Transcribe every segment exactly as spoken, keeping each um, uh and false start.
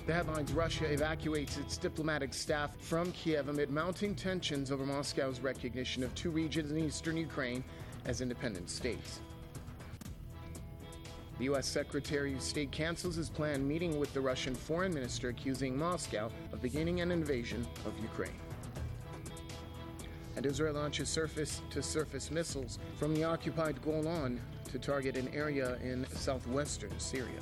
The headlines: Russia evacuates its diplomatic staff from Kiev amid mounting tensions over Moscow's recognition of two regions in eastern Ukraine as independent states. The U S Secretary of State cancels his planned meeting with the Russian foreign minister, accusing Moscow of beginning an invasion of Ukraine. And Israel launches surface-to-surface missiles from the occupied Golan to target an area in southwestern Syria.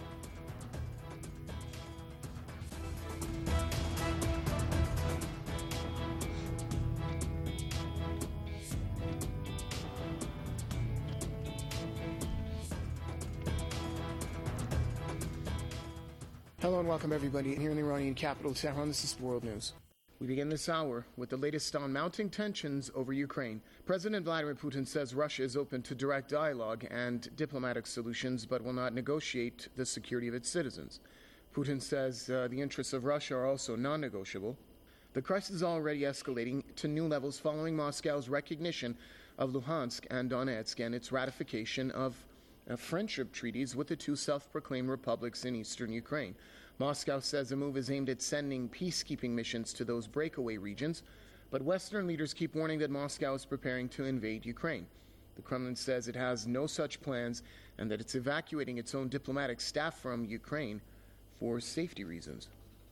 Hello and welcome everybody here in the Iranian capital, Tehran. This is World News. We begin this hour with the latest on mounting tensions over Ukraine. President Vladimir Putin says Russia is open to direct dialogue and diplomatic solutions, but will not negotiate the security of its citizens. Putin says uh, the interests of Russia are also non-negotiable. The crisis is already escalating to new levels following Moscow's recognition of Luhansk and Donetsk and its ratification of Uh, friendship treaties with the two self-proclaimed republics in eastern Ukraine. Moscow says the move is aimed at sending peacekeeping missions to those breakaway regions, but Western leaders keep warning that Moscow is preparing to invade Ukraine. The Kremlin says it has no such plans and that it's evacuating its own diplomatic staff from Ukraine for safety reasons.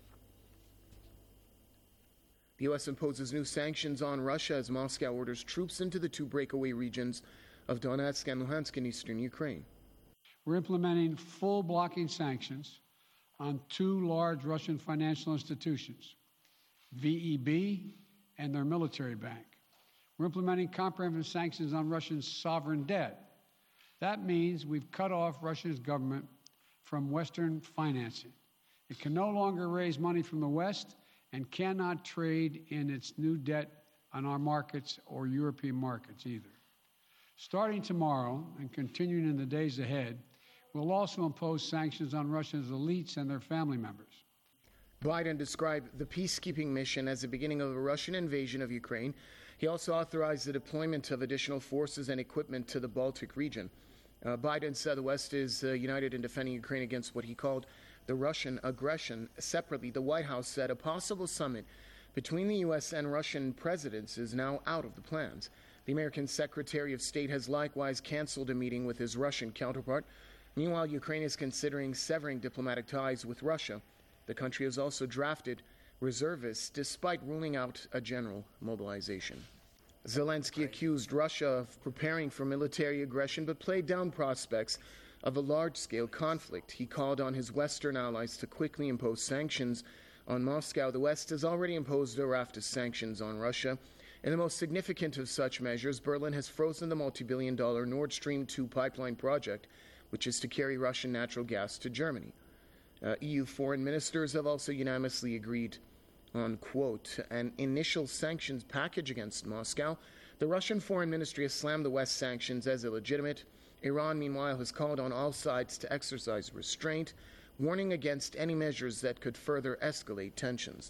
The U S imposes new sanctions on Russia as Moscow orders troops into the two breakaway regions of Donetsk and Luhansk in eastern Ukraine. We're implementing full blocking sanctions on two large Russian financial institutions, V E B and their military bank. We're implementing comprehensive sanctions on Russia's sovereign debt. That means we've cut off Russia's government from Western financing. It can no longer raise money from the West and cannot trade in its new debt on our markets or European markets either. Starting tomorrow and continuing in the days ahead, we'll also impose sanctions on Russia's elites and their family members. Biden described the peacekeeping mission as the beginning of a Russian invasion of Ukraine. He also authorized the deployment of additional forces and equipment to the Baltic region. Uh, Biden said the West is uh, united in defending Ukraine against what he called the Russian aggression. Separately, the White House said a possible summit between the U S and Russian presidents is now out of the plans. The American Secretary of State has likewise canceled a meeting with his Russian counterpart. Meanwhile, Ukraine is considering severing diplomatic ties with Russia. The country has also drafted reservists despite ruling out a general mobilization. Zelensky accused Russia of preparing for military aggression but played down prospects of a large-scale conflict. He called on his Western allies to quickly impose sanctions on Moscow. The West has already imposed a raft of sanctions on Russia. In the most significant of such measures, Berlin has frozen the multi-billion dollar Nord Stream two pipeline project, which is to carry Russian natural gas to Germany. Uh, E U foreign ministers have also unanimously agreed on, quote, an initial sanctions package against Moscow. The Russian Foreign Ministry has slammed the West's sanctions as illegitimate. Iran, meanwhile, has called on all sides to exercise restraint, warning against any measures that could further escalate tensions.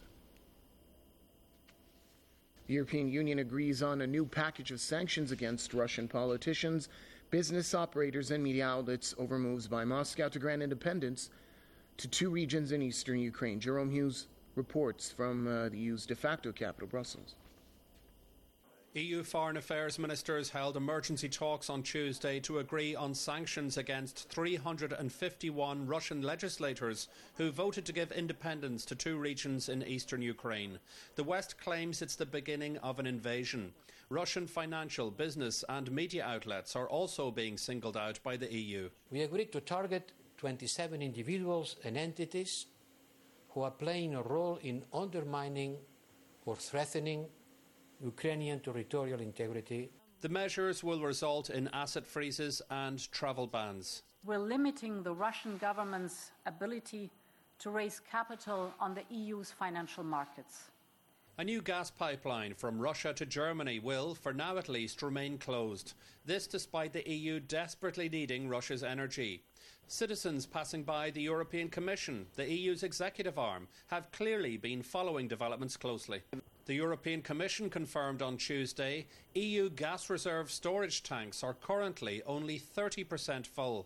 The European Union agrees on a new package of sanctions against Russian politicians, business operators, and media outlets over moves by Moscow to grant independence to two regions in eastern Ukraine. Jerome Hughes reports from uh, the E U's de facto capital, Brussels. E U foreign affairs ministers held emergency talks on Tuesday to agree on sanctions against three hundred fifty-one Russian legislators who voted to give independence to two regions in eastern Ukraine. The West claims it's the beginning of an invasion. Russian financial, business and media outlets are also being singled out by the E U. We agreed to target twenty-seven individuals and entities who are playing a role in undermining or threatening Ukrainian territorial integrity. The measures will result in asset freezes and travel bans. We're limiting the Russian government's ability to raise capital on the E U's financial markets. A new gas pipeline from Russia to Germany will, for now at least, remain closed. This despite the E U desperately needing Russia's energy. Citizens passing by the European Commission, the E U's executive arm, have clearly been following developments closely. The European Commission confirmed on Tuesday E U gas reserve storage tanks are currently only thirty percent full.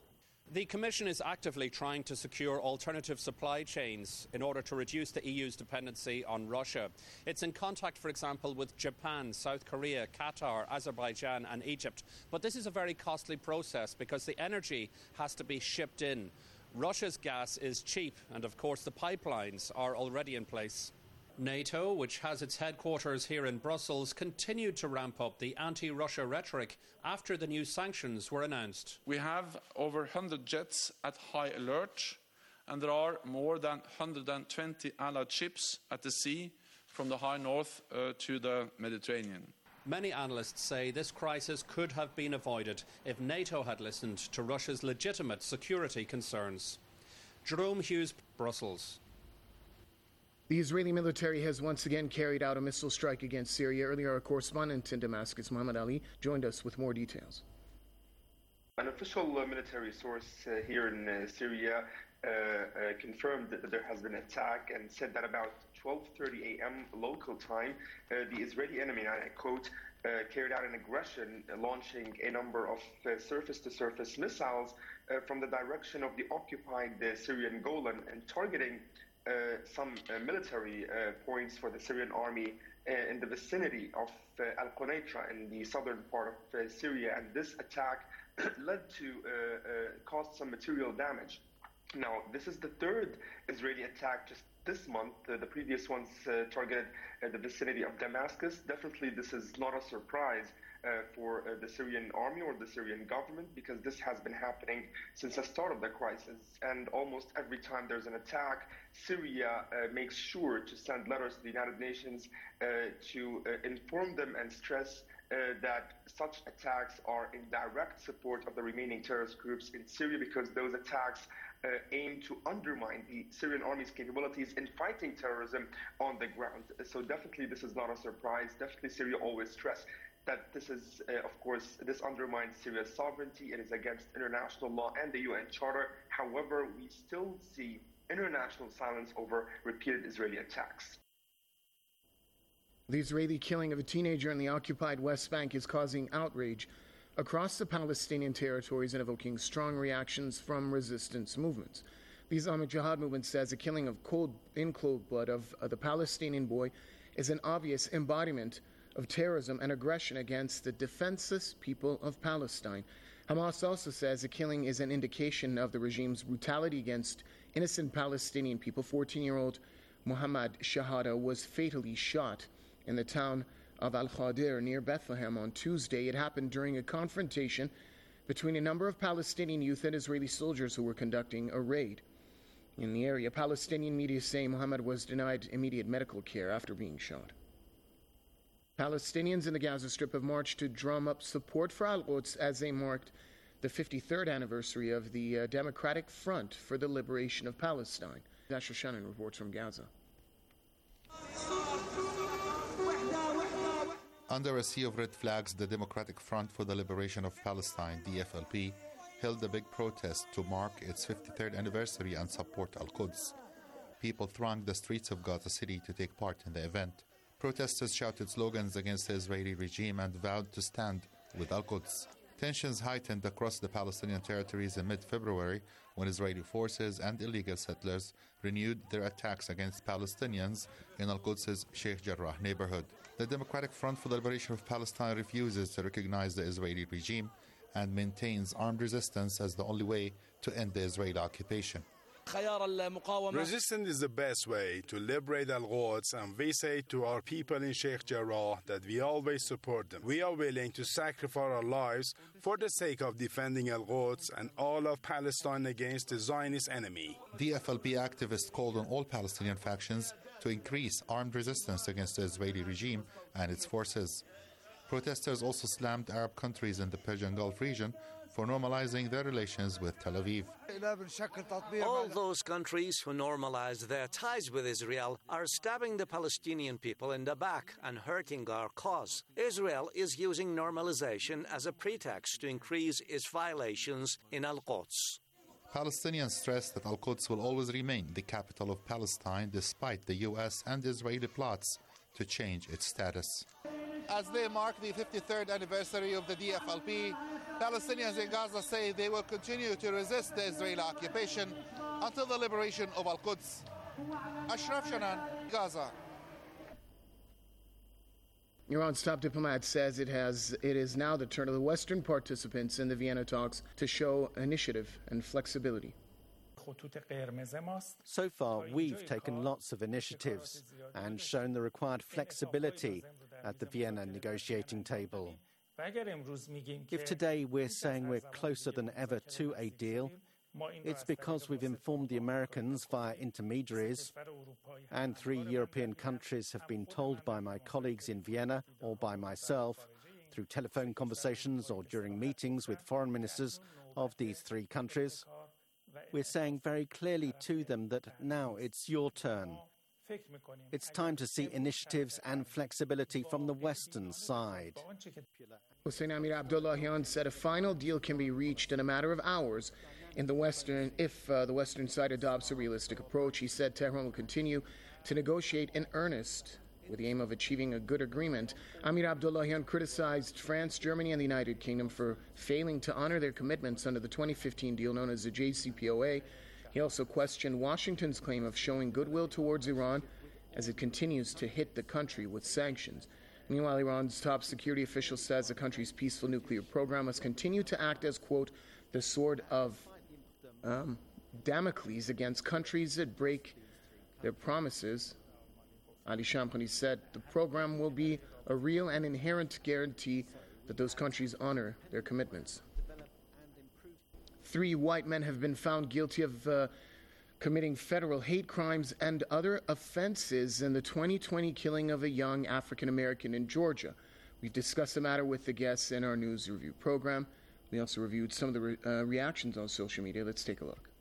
The Commission is actively trying to secure alternative supply chains in order to reduce the E U's dependency on Russia. It's in contact, for example, with Japan, South Korea, Qatar, Azerbaijan and Egypt. But this is a very costly process because the energy has to be shipped in. Russia's gas is cheap and, of course, the pipelines are already in place. NATO, which has its headquarters here in Brussels, continued to ramp up the anti-Russia rhetoric after the new sanctions were announced. We have over one hundred jets at high alert, and there are more than one hundred twenty Allied ships at the sea from the high north uh, to the Mediterranean. Many analysts say this crisis could have been avoided if NATO had listened to Russia's legitimate security concerns. Jerome Hughes, Brussels. The Israeli military has once again carried out a missile strike against Syria. Earlier, our correspondent in Damascus, Muhammad Ali, joined us with more details. An official uh, military source uh, here in uh, Syria uh, uh, confirmed that there has been an attack and said that about twelve thirty a m local time, uh, the Israeli enemy, and I quote, uh, carried out an aggression, uh, launching a number of uh, surface-to-surface missiles uh, from the direction of the occupied uh, Syrian Golan and targeting Uh, some uh, military uh, points for the Syrian army uh, in the vicinity of uh, Al-Quneitra in the southern part of uh, Syria, and this attack led to uh, uh, caused some material damage. Now, this is the third Israeli attack just this month. Uh, the previous ones uh, targeted uh, the vicinity of Damascus. Definitely, this is not a surprise Uh, for uh, the Syrian army or the Syrian government, because this has been happening since the start of the crisis. And almost every time there's an attack, Syria uh, makes sure to send letters to the United Nations uh, to uh, inform them and stress uh, that such attacks are in direct support of the remaining terrorist groups in Syria, because those attacks uh, aim to undermine the Syrian army's capabilities in fighting terrorism on the ground. So definitely this is not a surprise. Definitely Syria always stress that this is, uh, of course, this undermines Syria's sovereignty. It is against international law and the U N Charter. However, we still see international silence over repeated Israeli attacks. The Israeli killing of a teenager in the occupied West Bank is causing outrage across the Palestinian territories and evoking strong reactions from resistance movements. The Islamic Jihad movement says the killing of cold, in cold blood of uh, the Palestinian boy is an obvious embodiment of terrorism and aggression against the defenseless people of Palestine. Hamas also says the killing is an indication of the regime's brutality against innocent Palestinian people. fourteen-year-old Muhammad Shahada was fatally shot in the town of Al-Khadir near Bethlehem on Tuesday. It happened during a confrontation between a number of Palestinian youth and Israeli soldiers who were conducting a raid in the area. Palestinian media say Muhammad was denied immediate medical care after being shot. Palestinians in the Gaza Strip have marched to drum up support for Al-Quds as they marked the fifty-third anniversary of the uh, Democratic Front for the Liberation of Palestine. Asher Shannon reports from Gaza. Under a sea of red flags, the Democratic Front for the Liberation of Palestine, D F L P, held a big protest to mark its fifty-third anniversary and support Al-Quds. People thronged the streets of Gaza City to take part in the event. Protesters shouted slogans against the Israeli regime and vowed to stand with Al-Quds. Tensions heightened across the Palestinian territories in mid-February when Israeli forces and illegal settlers renewed their attacks against Palestinians in Al-Quds' Sheikh Jarrah neighborhood. The Democratic Front for the Liberation of Palestine refuses to recognize the Israeli regime and maintains armed resistance as the only way to end the Israeli occupation. Resistance is the best way to liberate Al-Quds, and we say to our people in Sheikh Jarrah that we always support them. We are willing to sacrifice our lives for the sake of defending Al-Quds and all of Palestine against the Zionist enemy. D F L P activists called on all Palestinian factions to increase armed resistance against the Israeli regime and its forces. Protesters also slammed Arab countries in the Persian Gulf region for normalizing their relations with Tel Aviv. All those countries who normalized their ties with Israel are stabbing the Palestinian people in the back and hurting our cause. Israel is using normalization as a pretext to increase its violations in Al-Quds. Palestinians stress that Al-Quds will always remain the capital of Palestine despite the U S and Israeli plots to change its status. As they mark the fifty-third anniversary of the D F L P, Palestinians in Gaza say they will continue to resist the Israeli occupation until the liberation of Al-Quds. Ashraf Shanan, Gaza. Iran's top diplomat says it has it is now the turn of the Western participants in the Vienna talks to show initiative and flexibility. So far, we've taken lots of initiatives and shown the required flexibility at the Vienna negotiating table. If today we're saying we're closer than ever to a deal, it's because we've informed the Americans via intermediaries, and three European countries have been told by my colleagues in Vienna or by myself, through telephone conversations or during meetings with foreign ministers of these three countries. We're saying very clearly to them that now it's your turn. It's time to see initiatives and flexibility from the Western side. Hossein Amir Abdullahian said a final deal can be reached in a matter of hours in the Western, if uh, the Western side adopts a realistic approach. He said Tehran will continue to negotiate in earnest with the aim of achieving a good agreement. Amir Abdullahian criticized France, Germany, and the United Kingdom for failing to honor their commitments under the twenty fifteen deal known as the J C P O A. He also questioned Washington's claim of showing goodwill towards Iran as it continues to hit the country with sanctions. Meanwhile, Iran's top security official says the country's peaceful nuclear program must continue to act as, quote, the sword of um, Damocles against countries that break their promises. Ali Champagny said the program will be a real and inherent guarantee that those countries honor their commitments. Three white men have been found guilty of uh, committing federal hate crimes and other offenses in the twenty twenty killing of a young African American in Georgia. We've discussed the matter with the guests in our news review program. We also reviewed some of the re- uh, reactions on social media. Let's take a look.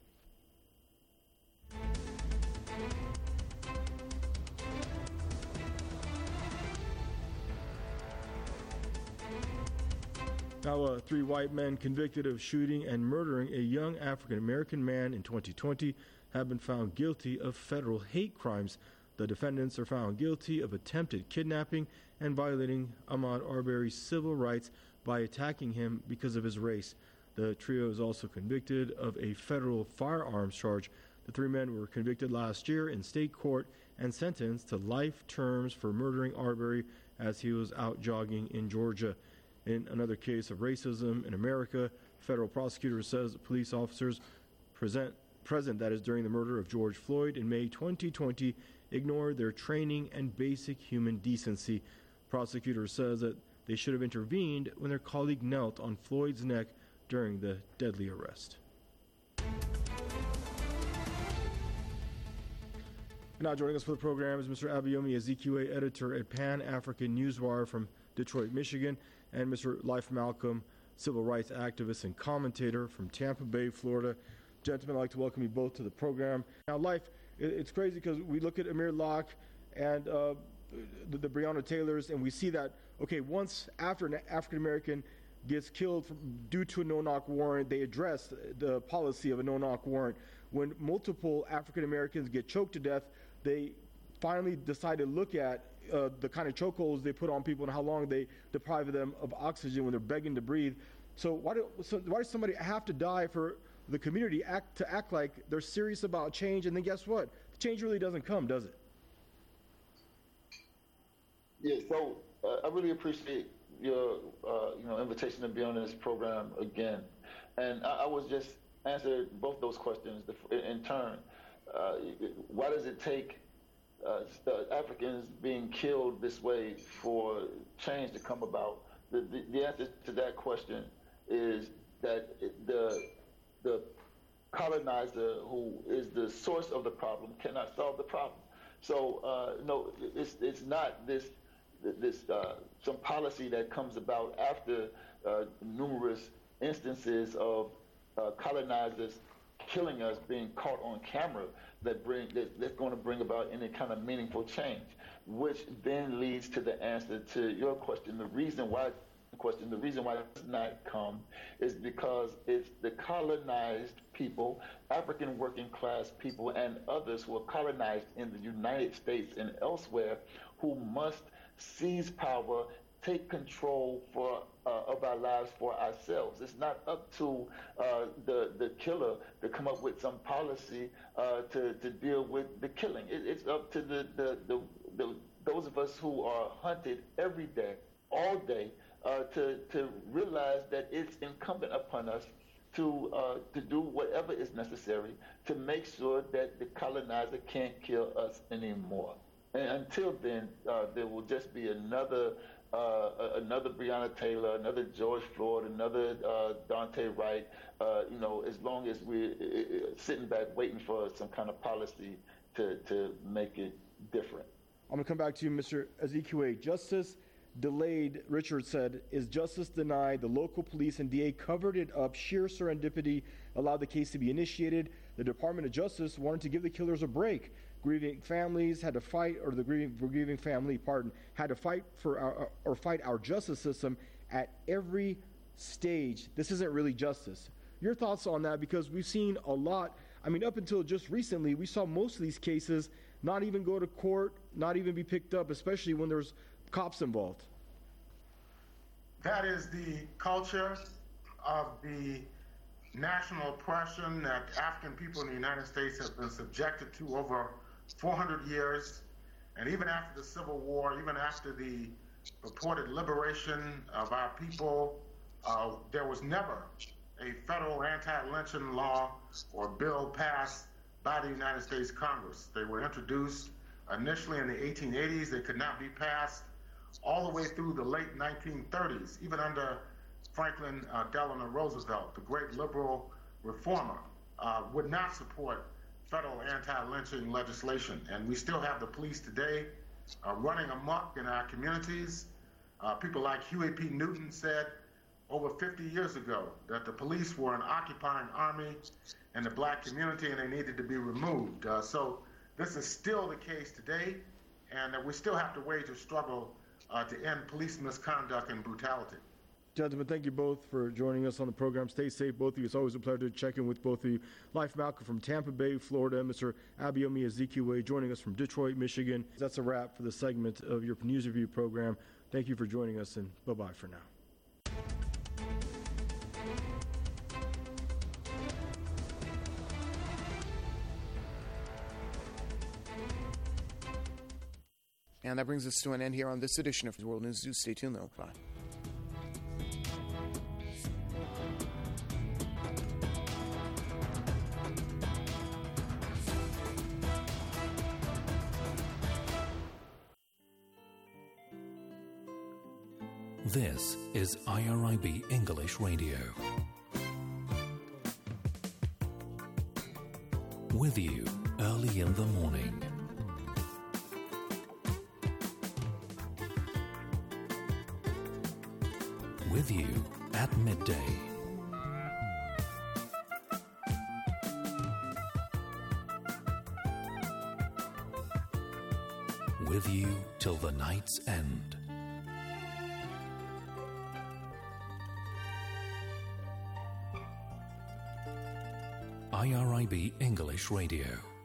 Now, uh, three white men convicted of shooting and murdering a young African-American man in twenty twenty have been found guilty of federal hate crimes. The defendants are found guilty of attempted kidnapping and violating Ahmaud Arbery's civil rights by attacking him because of his race. The trio is also convicted of a federal firearms charge. The three men were convicted last year in state court and sentenced to life terms for murdering Arbery as he was out jogging in Georgia. In another case of racism in America, federal prosecutor says police officers present, present, that is during the murder of George Floyd in May twenty twenty, ignored their training and basic human decency. Prosecutor says that they should have intervened when their colleague knelt on Floyd's neck during the deadly arrest. Now joining us for the program is Mister Abayomi Azikiwe, editor at Pan African Newswire from Detroit, Michigan, and Mister Life Malcolm, civil rights activist and commentator from Tampa Bay, Florida. Gentlemen, I'd like to welcome you both to the program. Now, Life, it's crazy because we look at Amir Locke and uh, the, the Breonna Taylors, and we see that, okay, once after an African-American gets killed from, due to a no-knock warrant, they address the policy of a no-knock warrant. When multiple African-Americans get choked to death, they finally decide to look at uh, the kind of chokeholds they put on people and how long they deprive them of oxygen when they're begging to breathe. So why, do, so why does somebody have to die for the community act to act like they're serious about change? And then guess what? The change really doesn't come, does it? Yeah, so uh, I really appreciate your uh, you know invitation to be on this program again. And I, I was just answer both those questions in turn. Uh, why does it take uh, Africans being killed this way for change to come about? The, the, the answer to that question is that the the colonizer, who is the source of the problem, cannot solve the problem. So uh, no, it's it's not this this uh, some policy that comes about after uh, numerous instances of uh, colonizers killing us, being caught on camera, that bring that, that's going to bring about any kind of meaningful change, which then leads to the answer to your question. The reason why question, the reason why it does not come is because it's the colonized people, African working class people, and others who are colonized in the United States and elsewhere, who must seize power, take control for uh, of our lives for ourselves. It's not up to uh, the, the killer to come up with some policy uh, to, to deal with the killing. It, it's up to the, the, the, the those of us who are hunted every day, all day, uh, to, to realize that it's incumbent upon us to uh, to do whatever is necessary to make sure that the colonizer can't kill us anymore. And until then, uh, there will just be another uh, another Breonna Taylor, another George Floyd, another uh, Dante Wright. Uh, you know, as long as we're uh, sitting back waiting for some kind of policy to to make it different. I'm going to come back to you, Mister Ezekwe. Justice delayed, Richard said, is justice denied. The local police and D A covered it up. Sheer serendipity allowed the case to be initiated. The Department of Justice wanted to give the killers a break. Grieving families had to fight, or the grieving, grieving family, pardon, had to fight for our, or fight our justice system at every stage. This isn't really justice. Your thoughts on that? Because we've seen a lot. I mean, up until just recently, we saw most of these cases not even go to court, not even be picked up, especially when there's cops involved. That is the culture of the national oppression that African people in the United States have been subjected to over four hundred years. And even after the Civil War, even after the purported liberation of our people, uh, there was never a federal anti-lynching law or bill passed by the United States Congress. They were introduced initially in the eighteen eighties. They could not be passed all the way through the late nineteen thirties, even under Franklin uh, Delano Roosevelt, the great liberal reformer, uh, would not support federal anti-lynching legislation. And we still have the police today uh, running amok in our communities. Uh, people like Huey P. Newton said over fifty years ago that the police were an occupying army in the black community and they needed to be removed. Uh, so this is still the case today, and uh, we still have to wage a struggle uh, to end police misconduct and brutality. Gentlemen, thank you both for joining us on the program. Stay safe, both of you. It's always a pleasure to check in with both of you. Life Malcolm from Tampa Bay, Florida, Mister Abayomi Ezekwe joining us from Detroit, Michigan. That's a wrap for the segment of your News Review program. Thank you for joining us, and bye-bye for now. And that brings us to an end here on this edition of World News. Stay tuned, though. Bye. This is I R I B English Radio. With you early in the morning. With you at midday. With you till the night's end. I R I B English Radio.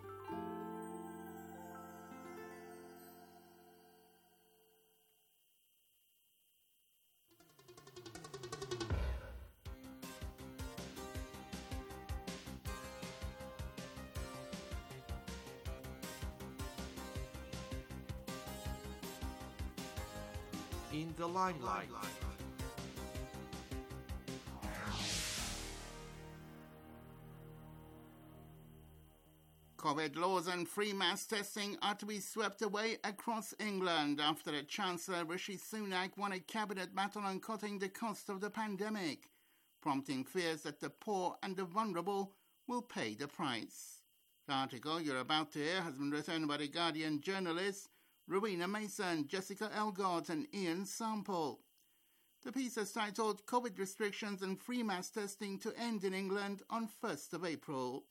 In the limelight. COVID laws and free mass testing are to be swept away across England after the Chancellor Rishi Sunak won a cabinet battle on cutting the cost of the pandemic, prompting fears that the poor and the vulnerable will pay the price. The article you're about to hear has been written by The Guardian journalists Rowena Mason, Jessica Elgort and Ian Sample. The piece is titled COVID Restrictions and Free Mass Testing to End in England on first of April.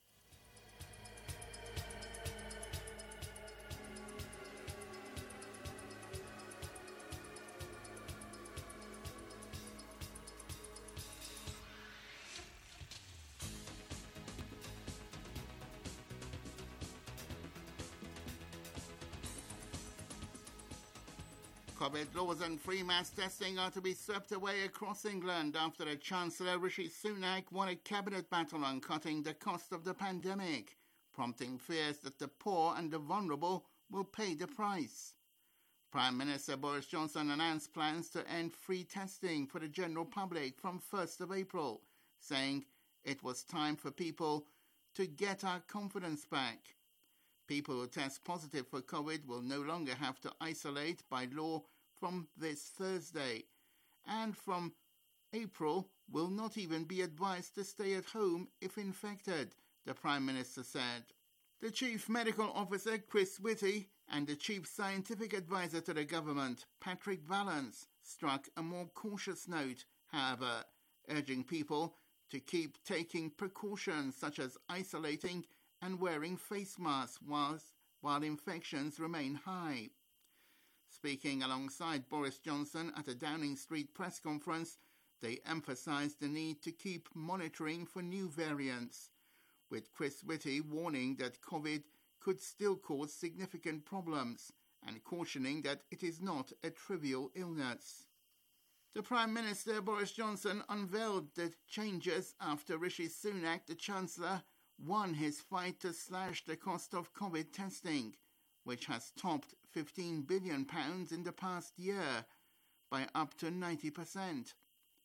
COVID laws and free mass testing are to be swept away across England after a Chancellor Rishi Sunak won a cabinet battle on cutting the cost of the pandemic, prompting fears that the poor and the vulnerable will pay the price. Prime Minister Boris Johnson announced plans to end free testing for the general public from first of April, saying it was time for people to get our confidence back. People who test positive for COVID will no longer have to isolate by law from this Thursday, and from April will not even be advised to stay at home if infected, the Prime Minister said. The Chief Medical Officer, Chris Whitty, and the Chief Scientific Advisor to the government, Patrick Vallance, struck a more cautious note, however, urging people to keep taking precautions such as isolating and wearing face masks whilst, while infections remain high. Speaking alongside Boris Johnson at a Downing Street press conference, they emphasised the need to keep monitoring for new variants, with Chris Whitty warning that COVID could still cause significant problems and cautioning that it is not a trivial illness. The Prime Minister, Boris Johnson, unveiled the changes after Rishi Sunak, the Chancellor, won his fight to slash the cost of COVID testing, which has topped fifteen billion pounds in the past year by up to ninety percent.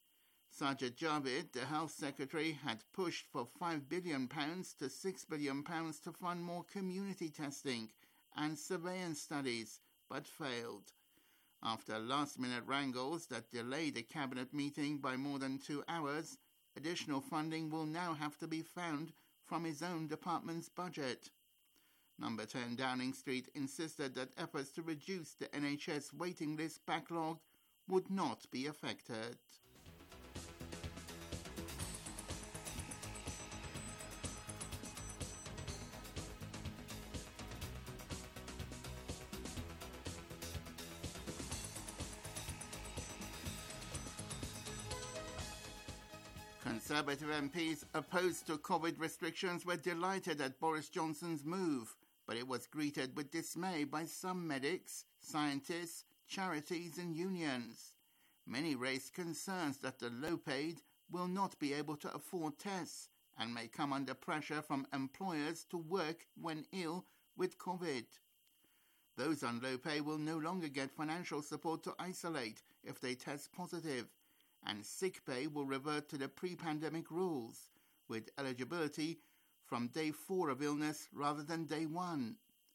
Sajid Javid, the Health Secretary, had pushed for five billion pounds to six billion pounds to fund more community testing and surveillance studies, but failed. After last-minute wrangles that delayed a cabinet meeting by more than two hours, additional funding will now have to be found from his own department's budget. Number ten Downing Street insisted that efforts to reduce the N H S waiting list backlog would not be affected. Conservative M Ps opposed to COVID restrictions were delighted at Boris Johnson's move, but it was greeted with dismay by some medics, scientists, charities and unions. Many raised concerns that the low-paid will not be able to afford tests and may come under pressure from employers to work when ill with COVID. Those on low pay will no longer get financial support to isolate if they test positive, and sick pay will revert to the pre-pandemic rules, with eligibility from day four of illness rather than day one.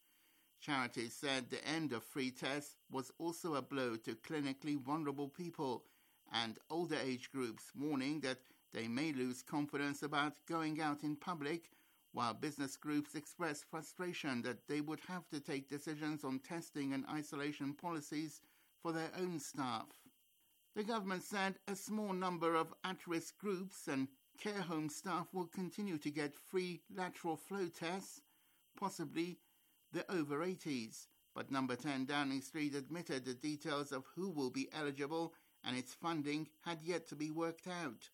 Charities said the end of free tests was also a blow to clinically vulnerable people and older age groups, warning that they may lose confidence about going out in public, while business groups expressed frustration that they would have to take decisions on testing and isolation policies for their own staff. The government said a small number of at-risk groups and care home staff will continue to get free lateral flow tests, possibly the over eighties, but Number ten Downing Street admitted the details of who will be eligible and its funding had yet to be worked out.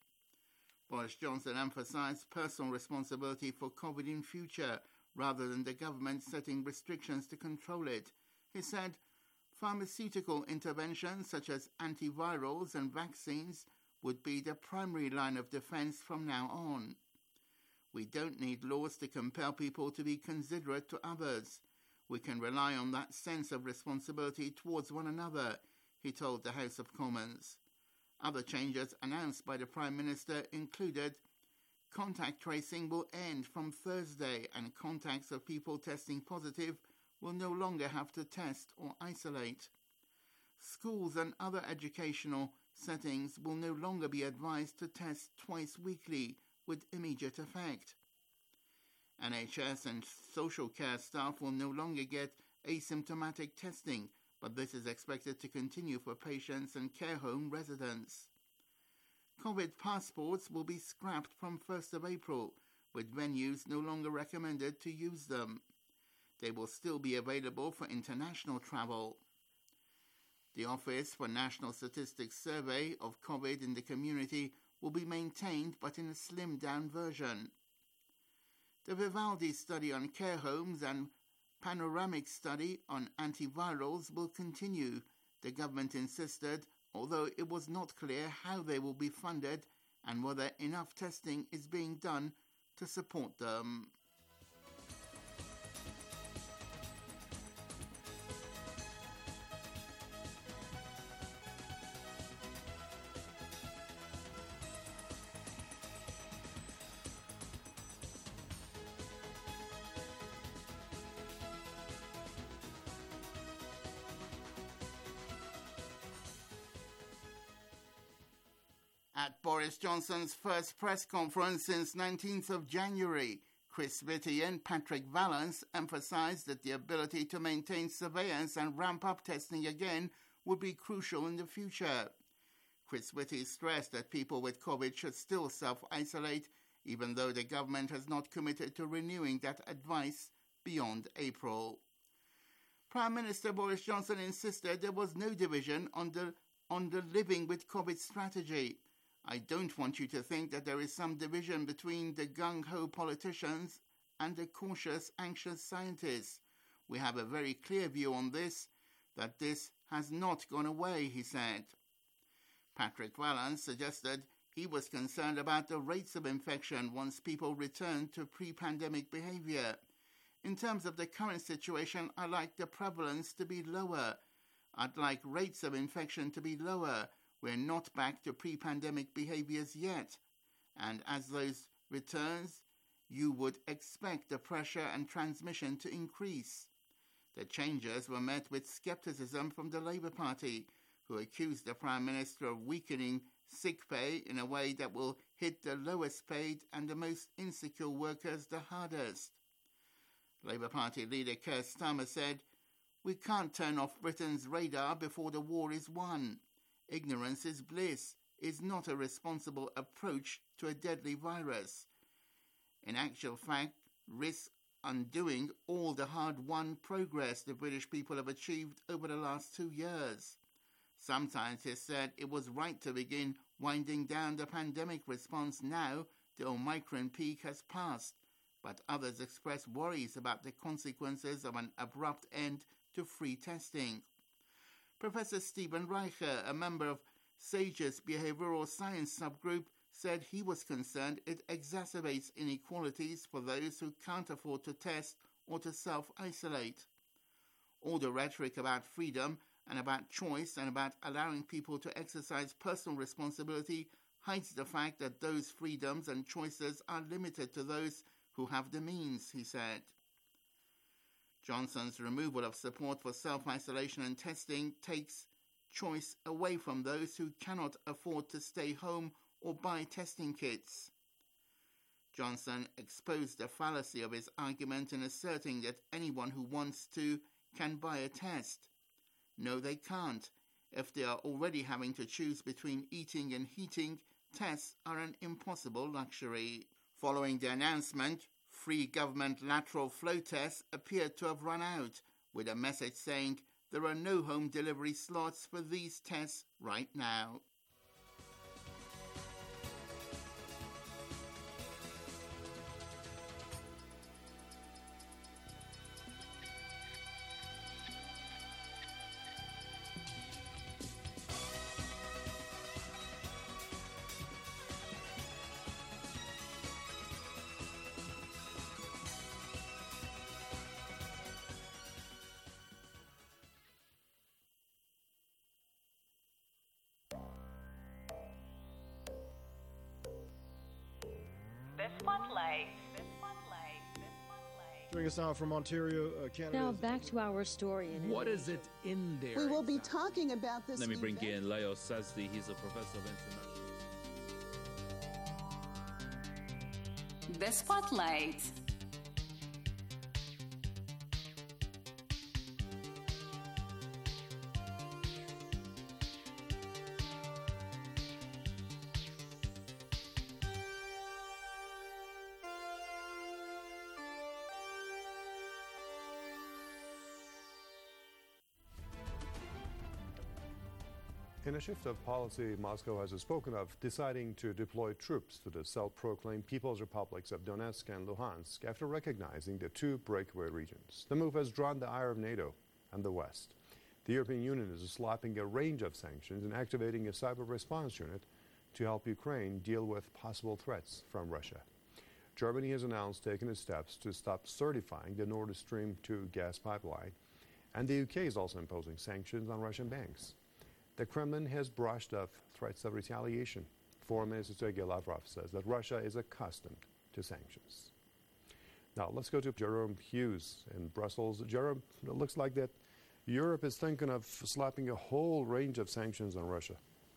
Boris Johnson emphasised personal responsibility for COVID in future, rather than the government setting restrictions to control it. He said, pharmaceutical interventions such as antivirals and vaccines would be the primary line of defence from now on. We don't need laws to compel people to be considerate to others. We can rely on that sense of responsibility towards one another, he told the House of Commons. Other changes announced by the Prime Minister included contact tracing will end from Thursday and contacts of people testing positive will no longer have to test or isolate. Schools and other educational settings will no longer be advised to test twice weekly with immediate effect. N H S and social care staff will no longer get asymptomatic testing, but this is expected to continue for patients and care home residents. COVID passports will be scrapped from first of April, with venues no longer recommended to use them. They will still be available for international travel. The Office for National Statistics survey of COVID in the community will be maintained, but in a slimmed-down version. The Vivaldi study on care homes and panoramic study on antivirals will continue, The government insisted, although it was not clear how they will be funded and whether enough testing is being done to support them. At Boris Johnson's first press conference since nineteenth of January, Chris Whitty and Patrick Vallance emphasized that the ability to maintain surveillance and ramp up testing again would be crucial in the future. Chris Whitty stressed that people with COVID should still self-isolate, even though the government has not committed to renewing that advice beyond April. Prime Minister Boris Johnson insisted there was no division on the, on the living with COVID strategy. I don't want you to think that there is some division between the gung-ho politicians and the cautious, anxious scientists. We have a very clear view on this, that this has not gone away, he said. Patrick Vallance suggested he was concerned about the rates of infection once people return to pre-pandemic behavior. In terms of the current situation, I like the prevalence to be lower. I'd like rates of infection to be lower. We're not back to pre-pandemic behaviors yet. And as those returns, you would expect the pressure and transmission to increase. The changes were met with scepticism from the Labour Party, who accused the Prime Minister of weakening sick pay in a way that will hit the lowest paid and the most insecure workers the hardest. Labour Party leader Keir Starmer said, "We can't turn off Britain's radar before the war is won. Ignorance is bliss is not a responsible approach to a deadly virus. In actual fact, risks undoing all the hard-won progress the British people have achieved over the last two years. Some scientists said it was right to begin winding down the pandemic response now the Omicron peak has passed, but others expressed worries about the consequences of an abrupt end to free testing. Professor Stephen Reicher, a member of SAGE's behavioral science subgroup, said he was concerned it exacerbates inequalities for those who can't afford to test or to self-isolate. All the rhetoric about freedom and about choice and about allowing people to exercise personal responsibility hides the fact that those freedoms and choices are limited to those who have the means, he said. Johnson's removal of support for self-isolation and testing takes choice away from those who cannot afford to stay home or buy testing kits. Johnson exposed the fallacy of his argument in asserting that anyone who wants to can buy a test. No, they can't. If they are already having to choose between eating and heating, tests are an impossible luxury. Following the announcement, free government lateral flow tests appeared to have run out, with a message saying there are no home delivery slots for these tests right now. Joining us now from Ontario, uh, Canada. Now back to our story. In what is it in there? We will be talking about this. Let me bring in Leo Sazdi. He's a professor of international. The Spotlight. In a shift of policy, Moscow has spoken of deciding to deploy troops to the self-proclaimed People's Republics of Donetsk and Luhansk after recognizing the two breakaway regions. The move has drawn the ire of NATO and the West. The European Union is slapping a range of sanctions and activating a cyber response unit to help Ukraine deal with possible threats from Russia. Germany has announced taking steps to stop certifying the Nord Stream two gas pipeline, and the U K is also imposing sanctions on Russian banks. The Kremlin has brushed off threats of retaliation. Foreign Minister Sergei Lavrov says that Russia is accustomed to sanctions. Now, let's go to Jerome Hughes in Brussels. Jerome, it looks like that Europe is thinking of slapping a whole range of sanctions on Russia.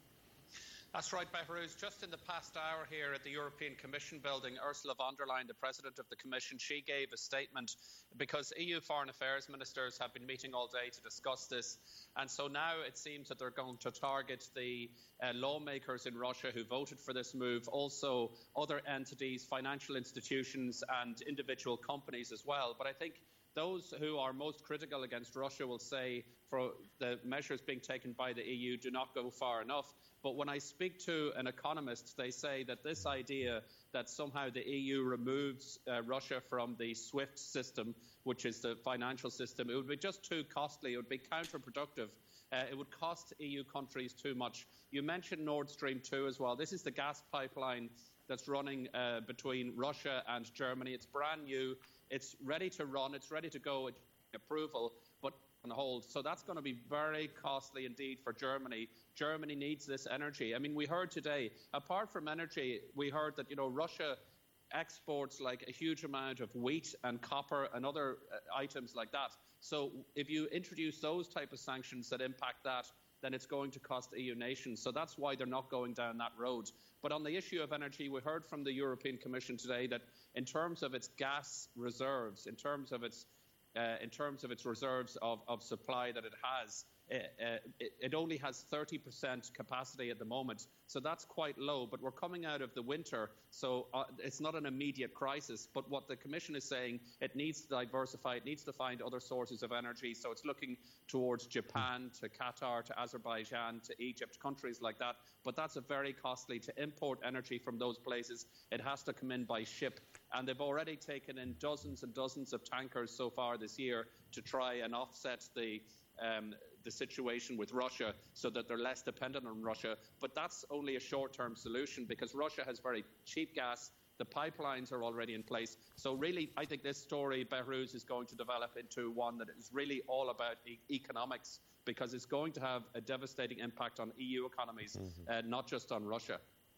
That's right, Behruz. Just in the past hour here at the European Commission building, Ursula von der Leyen, the President of the Commission, she gave a statement because E U foreign affairs ministers have been meeting all day to discuss this. And so now it seems that they're going to target the uh, lawmakers in Russia who voted for this move, also other entities, financial institutions and individual companies as well. But I think those who are most critical against Russia will say for the measures being taken by the E U do not go far enough. But when I speak to an economist, they say that this idea that somehow the E U removes uh, Russia from the SWIFT system, which is the financial system, it would be just too costly. It would be counterproductive. Uh, it would cost E U countries too much. You mentioned Nord Stream two as well. This is the gas pipeline that's running uh, between Russia and Germany. It's brand new. It's ready to run. It's ready to go with approval, but on hold. So that's going to be very costly indeed for Germany. Germany needs this energy. I mean, we heard today, apart from energy, we heard that, you know, Russia exports like a huge amount of wheat and copper and other uh, items like that. So if you introduce those type of sanctions that impact that, then it's going to cost E U nations. So that's why they're not going down that road. But on the issue of energy, we heard from the European Commission today that in terms of its gas reserves, in terms of its uh, in terms of its reserves of, of supply that it has, uh, it, it only has thirty percent capacity at the moment. So that's quite low. But we're coming out of the winter, so uh, it's not an immediate crisis. But what the Commission is saying, it needs to diversify, it needs to find other sources of energy. So it's looking towards Japan, to Qatar, to Azerbaijan, to Egypt, countries like that. But that's a very costly to import energy from those places. It has to come in by ship. And they've already taken in dozens and dozens of tankers so far this year to try and offset the um, the situation with Russia so that they're less dependent on Russia. But that's only a short-term solution because Russia has very cheap gas. The pipelines are already in place. So really, I think this story, Behruz, is going to develop into one that is really all about e- economics because it's going to have a devastating impact on E U economies, mm-hmm. uh, not just on Russia.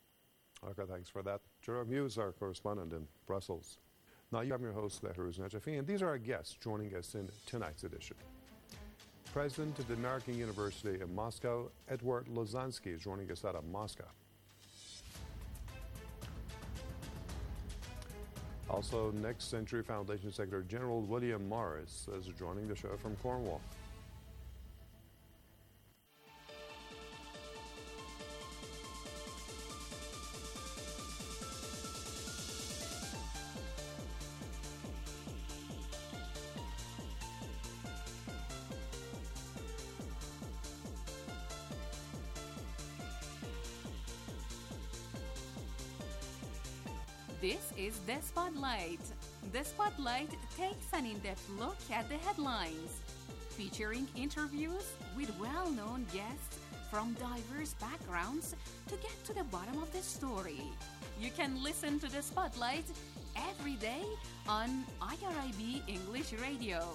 Okay, thanks for that. Jerome Hughes, our correspondent in Brussels. Now you have your host, Behruz Najafi, and these are our guests joining us in tonight's edition. President of the American University in Moscow, Edward Lozansky, is joining us out of Moscow. Also, Next Century Foundation Secretary General William Morris is joining the show from Cornwall. This is The Spotlight. The Spotlight takes an in-depth look at the headlines, featuring interviews with well-known guests from diverse backgrounds to get to the bottom of the story. You can listen to The Spotlight every day on I R I B English Radio.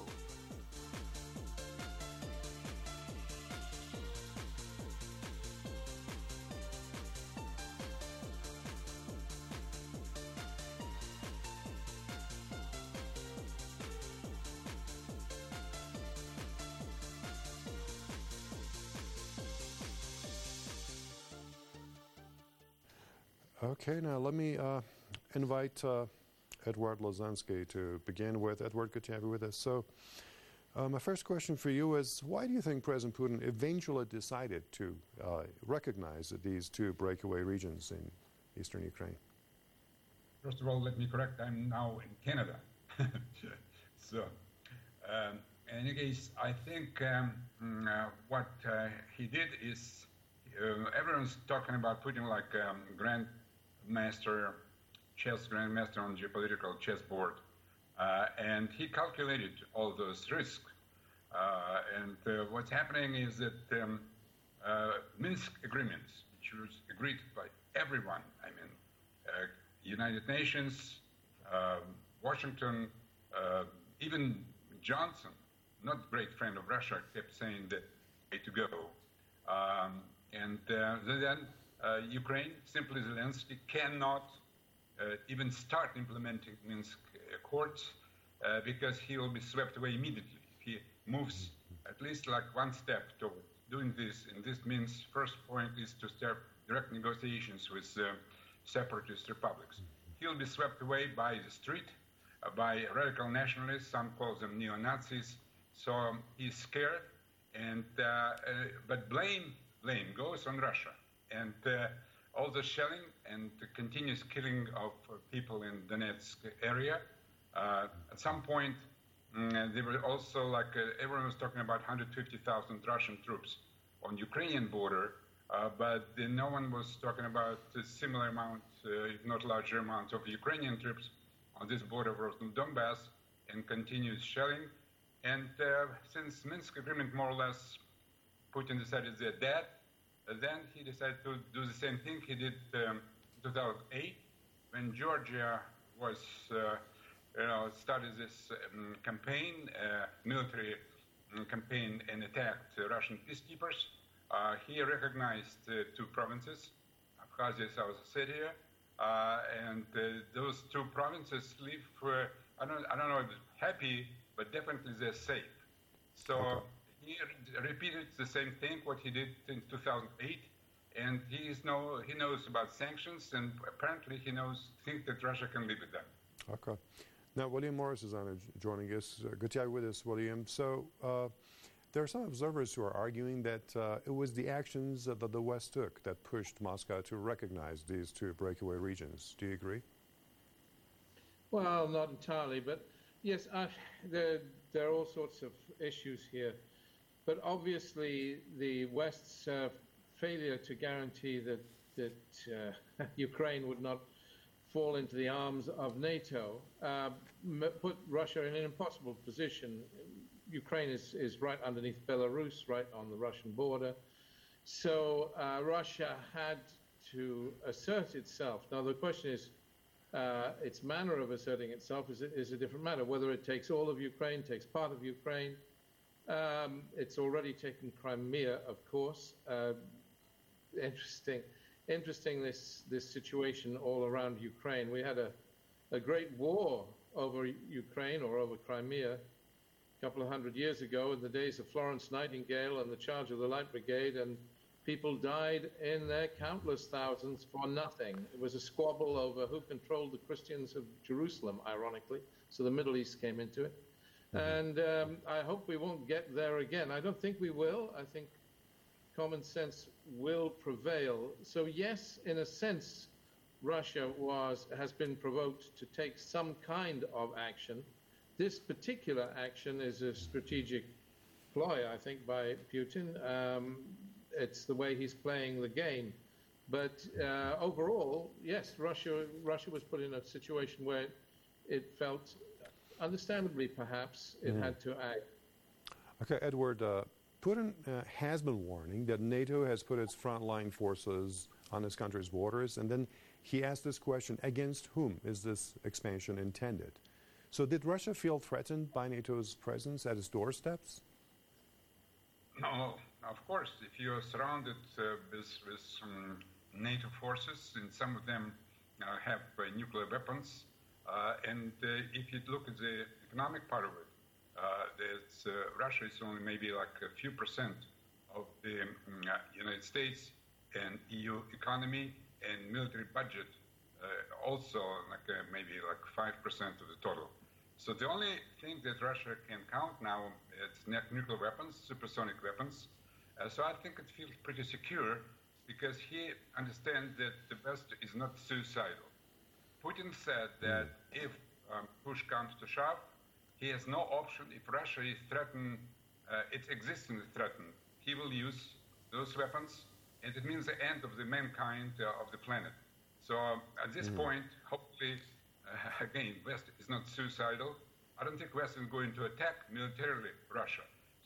Okay, now let me uh, invite uh, Edward Lozansky to begin with. Edward, good to have you with us. So uh, my first question for you is, why do you think President Putin eventually decided to uh, recognize these two breakaway regions in eastern Ukraine? First of all, let me correct, I'm now in Canada. so, um, in any case, I think um, uh, what uh, he did is, uh, everyone's talking about Putin like um, grand master, chess grandmaster on geopolitical chessboard, uh, and he calculated all those risks. Uh, and uh, what's happening is that um, uh, Minsk agreements, which was agreed by everyone, I mean, uh, United Nations, uh, Washington, uh, even Johnson, not great friend of Russia, kept saying that way to go. Um, and uh, then uh, Ukraine, simply Zelensky, cannot uh, even start implementing Minsk Accords uh, because he will be swept away immediately. He moves at least like one step toward doing this, and this means first point is to start direct negotiations with uh, separatist republics. He'll be swept away by the street, uh, by radical nationalists, some call them neo-Nazis, so um, he's scared, and uh, uh, but blame, blame goes on Russia, and uh, all the shelling and the continuous killing of uh, people in Donetsk area, uh, at some point, Mm, they were also like uh, everyone was talking about one hundred fifty thousand Russian troops on Ukrainian border, uh, but then no one was talking about a similar amount, uh, if not larger amount, of Ukrainian troops on this border of Donbass and continuous shelling. And uh, since Minsk agreement more or less, Putin decided they're dead, uh, then he decided to do the same thing he did um, in two thousand eight when Georgia was. Uh, You know, started this um, campaign, uh, military um, campaign, and attacked uh, Russian peacekeepers. Uh, he recognized uh, two provinces, Abkhazia, South Ossetia, uh, and uh, those two provinces live, uh, I don't, I don't know if happy, but definitely they're safe. So okay. he re- repeated the same thing what he did in two thousand eight, and he is know he knows about sanctions, and apparently he knows think that Russia can live with them. Okay. Now, William Morris is on joining us. Uh, good to have you with us, William. So, uh, there are some observers who are arguing that uh, it was the actions that the West took that pushed Moscow to recognize these two breakaway regions. Do you agree? Well, not entirely, but yes, I, there, there are all sorts of issues here. But obviously, the West's uh, failure to guarantee that, that uh, Ukraine would not fall into the arms of NATO, uh, put Russia in an impossible position. Ukraine is, is right underneath Belarus, right on the Russian border. So uh, Russia had to assert itself. Now the question is, uh, its manner of asserting itself is, is a different matter. Whether it takes all of Ukraine, takes part of Ukraine. Um, it's already taken Crimea, of course. Uh, interesting. Interesting, this, this situation all around Ukraine. We had a, a great war over Ukraine or over Crimea a couple of hundred years ago in the days of Florence Nightingale and the charge of the Light Brigade, and people died in their countless thousands for nothing. It was a squabble over who controlled the Christians of Jerusalem, ironically, so the Middle East came into it. Mm-hmm. And um, I hope we won't get there again. I don't think we will. I think common sense will prevail. So yes, in a sense, Russia was has been provoked to take some kind of action. This particular action is a strategic ploy, I think, by Putin. Um, it's the way he's playing the game. But uh, overall, yes, Russia Russia was put in a situation where it felt, understandably perhaps, it mm. had to act. Okay, Edward, uh, Putin uh, has been warning that NATO has put its frontline forces on his country's borders, and then he asked this question, against whom is this expansion intended? So did Russia feel threatened by NATO's presence at its doorsteps? No, of course. If you're surrounded uh, with, with um, NATO forces, and some of them uh, have uh, nuclear weapons, uh, and uh, if you look at the economic part of it, Uh, it's, uh, Russia is only maybe like a few percent of the um, uh, United States and E U economy and military budget, uh, also like uh, maybe like five percent of the total. So the only thing that Russia can count now is nuclear weapons, supersonic weapons. Uh, so I think it feels pretty secure because he understands that the West is not suicidal. Putin said that if um, push comes to shove, he has no option. If Russia is threatened, uh, its existence is threatened, he will use those weapons, and it means the end of the mankind uh, of the planet. So uh, at this mm-hmm. point, hopefully, uh, again, West is not suicidal. I don't think West is going to attack militarily Russia.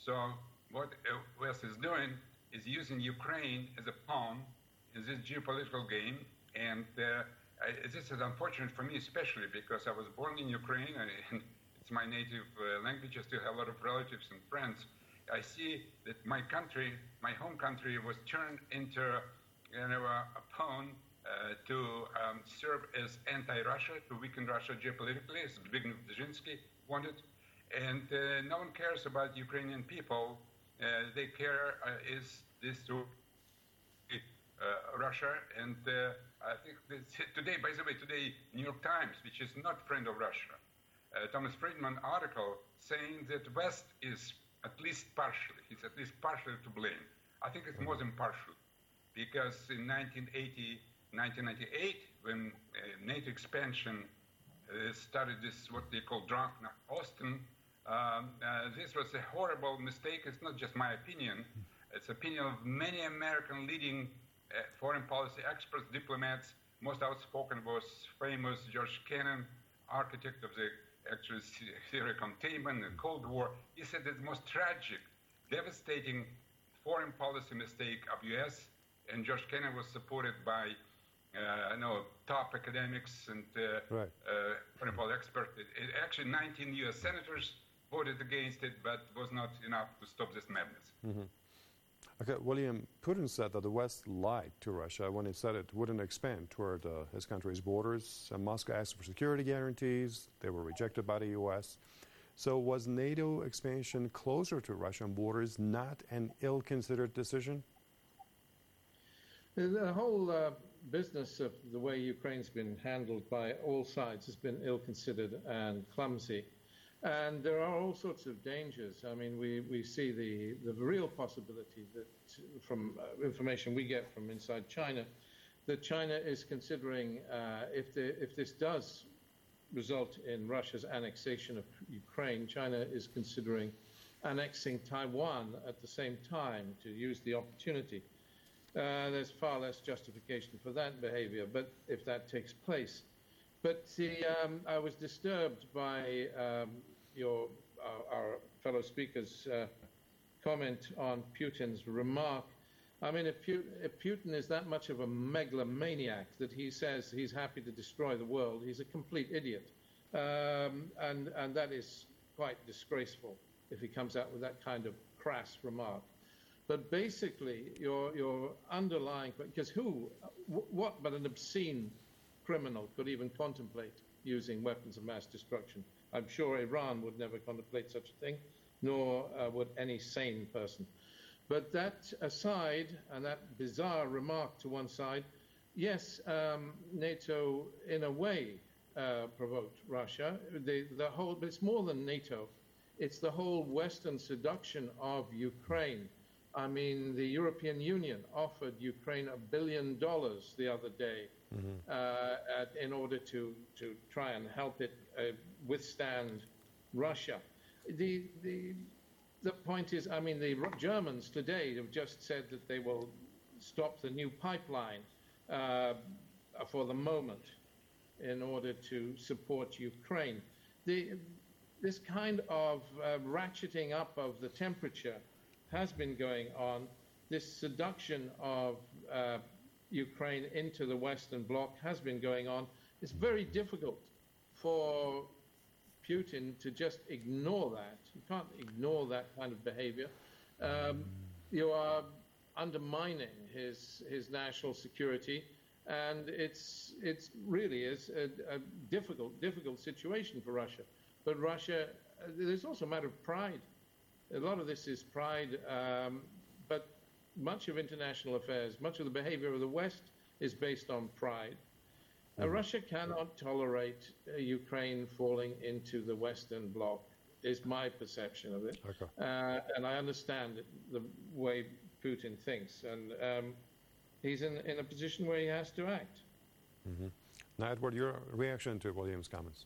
So what uh, West is doing is using Ukraine as a pawn in this geopolitical game, and uh, I, this is unfortunate for me especially because I was born in Ukraine, and it's my native uh, language. I still have a lot of relatives and friends. I see that my country, my home country, was turned into you know, a, a pawn uh, to um, serve as anti-Russia, to weaken Russia geopolitically, as Zbigniew Brzezinski wanted. And uh, no one cares about Ukrainian people. Uh, they care uh, is this to uh, Russia. And uh, I think this, today, by the way, today, New York Times, which is not friend of Russia, uh, Thomas Friedman article saying that West is at least partially, he's at least partially to blame. I think it's more than partial, because in nineteen eighty, nineteen ninety-eight, when uh, NATO expansion uh, started this, what they call drunk Austin, um, uh, this was a horrible mistake. It's not just my opinion. It's opinion of many American leading uh, foreign policy experts, diplomats. Most outspoken was famous George Kennan, architect of the actually theory of containment and Cold War. He said that the most tragic, devastating foreign policy mistake of U S, and George Kennan was supported by uh, I know top academics and uh, right. uh, foreign policy experts. It, it, actually, nineteen U S senators voted against it, but was not enough to stop this madness. Mm-hmm. Okay, William, Putin said that the West lied to Russia when it said it wouldn't expand toward uh, his country's borders. And Moscow asked for security guarantees. They were rejected by the U S. So was NATO expansion closer to Russian borders not an ill-considered decision? The whole uh, business of the way Ukraine's been handled by all sides has been ill-considered and clumsy. And there are all sorts of dangers. I mean, we, we see the, the real possibility that from uh, information we get from inside China, that China is considering, uh, if, the, if this does result in Russia's annexation of Ukraine, China is considering annexing Taiwan at the same time to use the opportunity. Uh, there's far less justification for that behavior, but if that takes place. But see, um, I was disturbed by um, your uh, our fellow speaker's uh, comment on Putin's remark. I mean, if, Pu if Putin is that much of a megalomaniac that he says he's happy to destroy the world, he's a complete idiot. Um, and, and that is quite disgraceful if he comes out with that kind of crass remark. But basically, your, your underlying, because who, what but an obscene criminal could even contemplate using weapons of mass destruction? I'm sure Iran would never contemplate such a thing, nor uh, would any sane person. But that aside, and that bizarre remark to one side, yes, um, NATO, in a way, uh, provoked Russia. The, the whole, but it's more than NATO. It's the whole Western seduction of Ukraine. I mean, the European Union offered Ukraine a billion dollars the other day mm-hmm. uh, at, in order to, to try and help it uh, withstand Russia. The, the, the point is, I mean, the Germans today have just said that they will stop the new pipeline uh, for the moment in order to support Ukraine. The, this kind of uh, ratcheting up of the temperature has been going on. This seduction of uh, Ukraine into the Western Bloc has been going on. It's very difficult for Putin to just ignore that. You can't ignore that kind of behavior. Um, you are undermining his his national security, and it's it's really is a, a difficult difficult situation for Russia. But Russia, uh, there's also a matter of pride. A lot of this is pride, um, but much of international affairs, much of the behavior of the West is based on pride. Uh, Russia cannot tolerate uh, Ukraine falling into the Western Bloc, is my perception of it. Okay. Uh, and I understand the way Putin thinks, and um, he's in, in a position where he has to act. Mm-hmm. Now, Edward, your reaction to William's comments?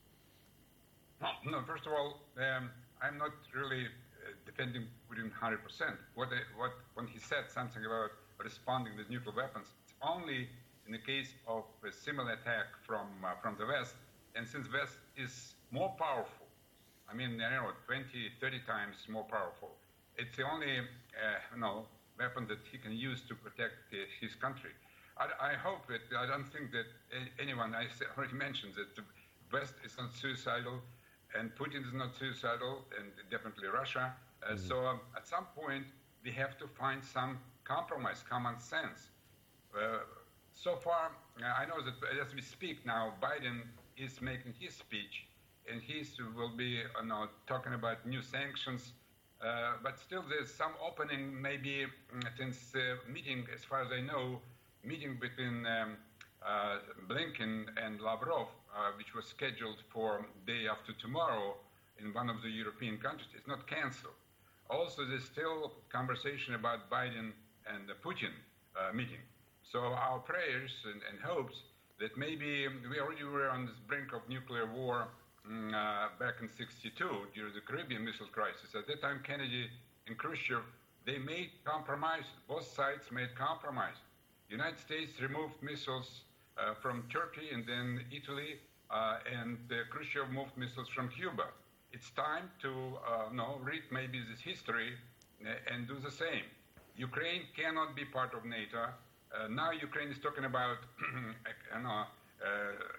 No, no first of all, um, I'm not really defending Putin one hundred percent. What, what, when he said something about responding with nuclear weapons, it's only in the case of a similar attack from, uh, from the West, and since the West is more powerful, I mean, I don't know, twenty, thirty times more powerful, it's the only uh, you know, weapon that he can use to protect uh, his country. I, I hope that, I don't think that anyone, I already mentioned that the West is not suicidal, and Putin is not suicidal, and definitely Russia. Uh, mm-hmm. So um, at some point, we have to find some compromise, common sense. Uh, so far, uh, I know that as we speak now, Biden is making his speech, and he will be uh, now talking about new sanctions. Uh, but still, there's some opening, maybe since uh, meeting, as far as I know, meeting between um, uh, Blinken and Lavrov, uh, which was scheduled for day after tomorrow in one of the European countries, is not canceled. Also, there's still conversation about Biden and the Putin uh, meeting. So our prayers and, and hopes that maybe we already were on the brink of nuclear war mm, uh, back in sixty-two during the Caribbean Missile Crisis. At that time, Kennedy and Khrushchev, they made compromise. Both sides made compromise. The United States removed missiles uh, from Turkey and then Italy, uh, and uh, Khrushchev moved missiles from Cuba. It's time to uh, no, read maybe this history uh, and do the same. Ukraine cannot be part of NATO. Uh, now Ukraine is talking about you know, uh,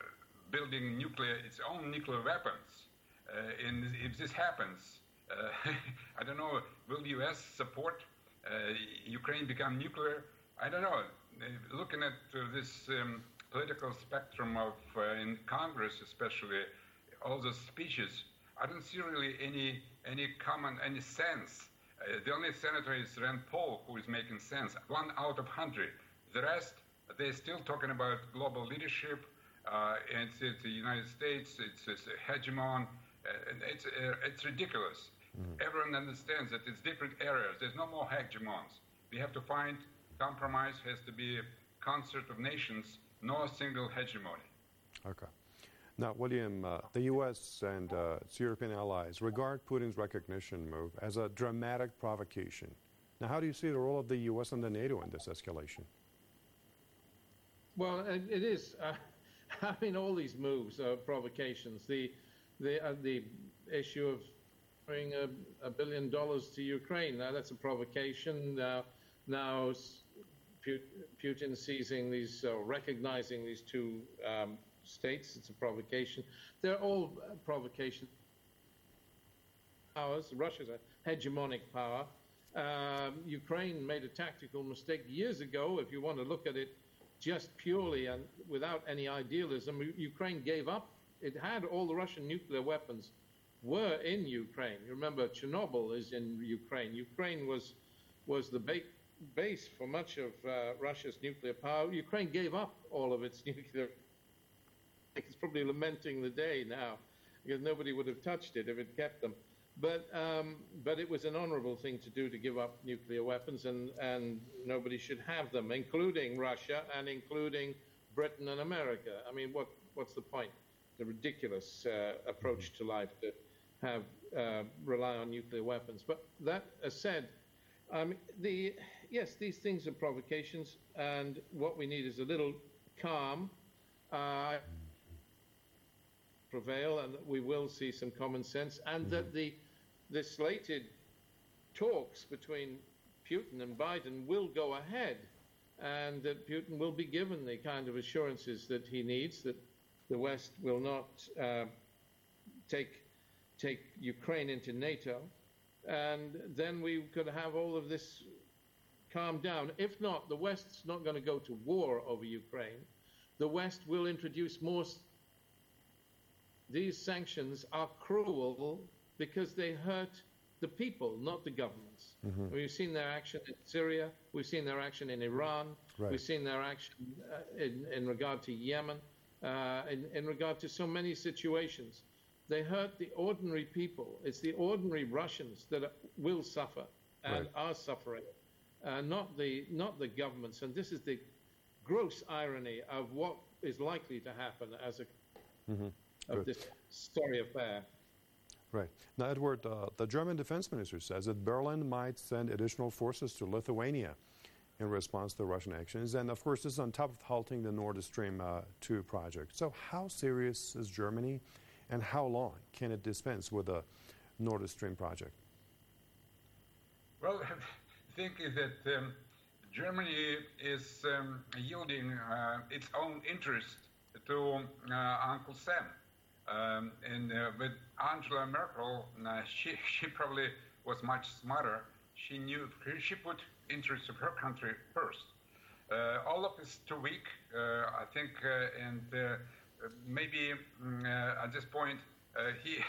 building nuclear, its own nuclear weapons. Uh, and if this happens, uh, I don't know, will the U S support uh, Ukraine become nuclear? I don't know. Uh, looking at uh, this um, political spectrum of uh, in Congress, especially all those speeches, I don't see really any any common any sense. Uh, the only senator is Rand Paul who is making sense. One out of hundred. The rest, they're still talking about global leadership. Uh, and it's, it's the United States. It's, it's a hegemon. Uh, and it's uh, it's ridiculous. Mm. Everyone understands that it's different areas. There's no more hegemons. We have to find compromise. Has to be a concert of nations, no single hegemony. Okay. Now, William, uh, the U S and uh, its European allies regard Putin's recognition move as a dramatic provocation. Now, how do you see the role of the U S and the NATO in this escalation? Well, it is. Uh, I mean, all these moves are provocations. The the uh, the issue of bringing a, a billion dollars to Ukraine, now that's a provocation. Now, now Putin seizing these, uh, recognizing these two um, states, it's a provocation. They're all provocations. Powers. Russia's a hegemonic power. Um, Ukraine made a tactical mistake years ago. If you want to look at it just purely and without any idealism, Ukraine gave up. It had all the Russian nuclear weapons were in Ukraine. You remember, Chernobyl is in Ukraine. Ukraine was was the ba base for much of uh, Russia's nuclear power. Ukraine gave up all of its nuclear. It's probably lamenting the day now, because nobody would have touched it if it kept them. But um, but it was an honorable thing to do, to give up nuclear weapons, and, and nobody should have them, including Russia and including Britain and America. I mean, what what's the point? The ridiculous uh, approach to life to have uh, rely on nuclear weapons. But that said, um, the yes, these things are provocations, and what we need is a little calm. Uh, prevail, and we will see some common sense, and mm-hmm. that the the slated talks between Putin and Biden will go ahead, and that Putin will be given the kind of assurances that he needs, that the West will not uh, take take Ukraine into NATO, and then we could have all of this calm down. If not, the West's not going to go to war over Ukraine. The West will introduce more. These sanctions are cruel because they hurt the people, not the governments. Mm-hmm. We've seen their action in Syria. We've seen their action in Iran. Right. We've seen their action uh, in, in regard to Yemen, uh, in, in regard to so many situations. They hurt the ordinary people. It's the ordinary Russians that are, will suffer and right. are suffering, uh, not the not the governments. And this is the gross irony of what is likely to happen as a mm-hmm. of Good. this sorry affair. Right. Now, Edward, uh, the German defense minister says that Berlin might send additional forces to Lithuania in response to the Russian actions. And, of course, this is on top of halting the Nord Stream uh, two project. So how serious is Germany, and how long can it dispense with the Nord Stream project? Well, the thing is that um, Germany is um, yielding uh, its own interest to uh, Uncle Sam. Um, and uh, with Angela Merkel, uh, she, she probably was much smarter. She knew, she put interests of her country first. Uh, all of this too weak, uh, I think, uh, and uh, maybe uh, at this point, uh, he,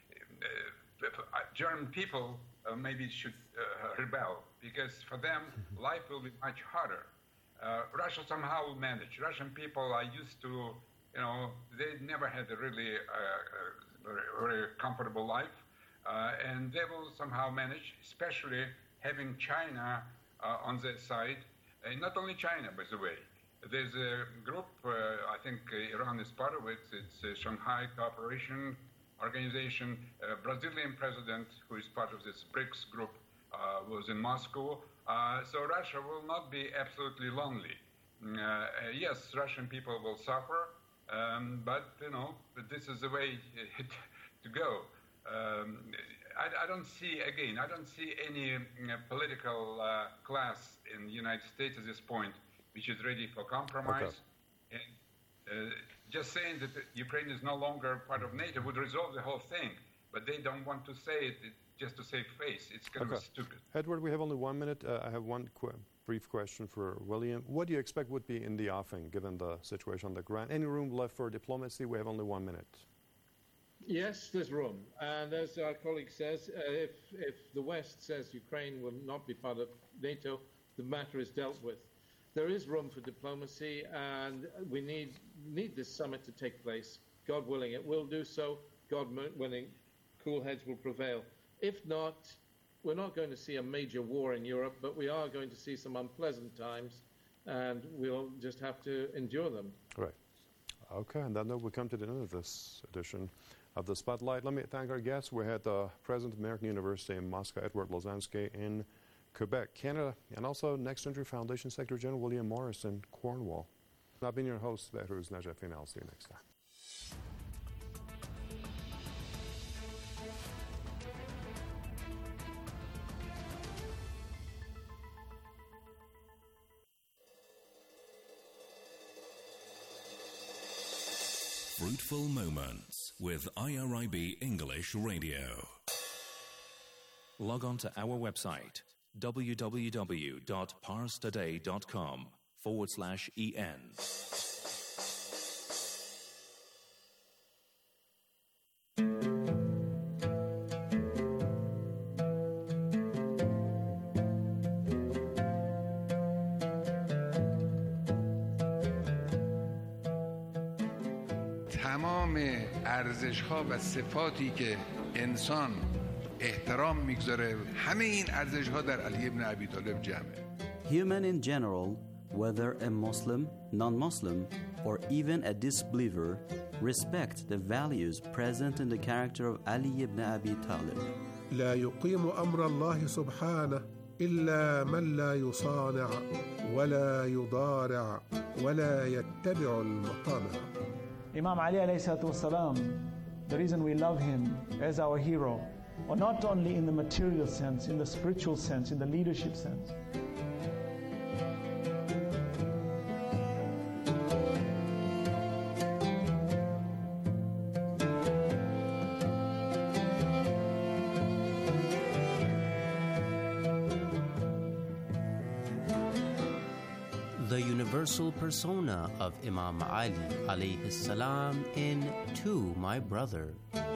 uh, German people uh, maybe should uh, rebel, because for them, life will be much harder. Uh, Russia somehow will manage. Russian people are used to, you know, they never had a really uh, very, very comfortable life, uh, and they will somehow manage, especially having China uh, on their side. And not only China, by the way. There's a group, uh, I think uh, Iran is part of it, it's uh, Shanghai Cooperation Organization. Uh, Brazilian president, who is part of this BRICS group, uh, was in Moscow. Uh, so Russia will not be absolutely lonely. Uh, yes, Russian people will suffer, um, but, you know, this is the way to go. Um, I, I don't see, again, I don't see any uh, political uh, class in the United States at this point which is ready for compromise. Okay. And uh, just saying that Ukraine is no longer part of NATO would resolve the whole thing, but they don't want to say it, it just to save face. It's kind okay. of stupid. Edward, we have only one minute. Uh, I have one qu- brief question for William. What do you expect would be in the offing, given the situation on the ground? Any room left for diplomacy? We have only one minute. Yes, there's room. And as our colleague says, uh, if, if the West says Ukraine will not be part of NATO, the matter is dealt with. There is room for diplomacy, and we need, need this summit to take place. God willing, it will do so. God willing, cool heads will prevail. If not, we're not going to see a major war in Europe, but we are going to see some unpleasant times, and we'll just have to endure them. Right. Okay, and that note, we come to the end of this edition of the Spotlight. Let me thank our guests. We had the President of American University in Moscow, Edward Lozansky, in Quebec, Canada, and also Next Century Foundation Secretary General William Morris in Cornwall. I've been your host, Behruz Najafin. I'll see you next time. Fruitful Moments with I R I B English Radio. Log on to our website, www.parstoday.com forward slash en. تمام ارزش‌ها و صفاتی که انسان احترام میگذاره همه این ارزش‌ها در علی ابن ابی طالب جمعه. Human in general, whether a Muslim, non-Muslim, or even a disbeliever, respect the values present in the character of Ali ibn Abi Talib. لا يقيم أمر الله سبحانه إلا من لا يصانع ولا يضارع ولا يتبع المطامع. Imam Ali alayhi salatu wasalam, the reason we love him as our hero, or not only in the material sense, in the spiritual sense, in the leadership sense. The universal persona of Imam Ali alayhi salam in To My Brother.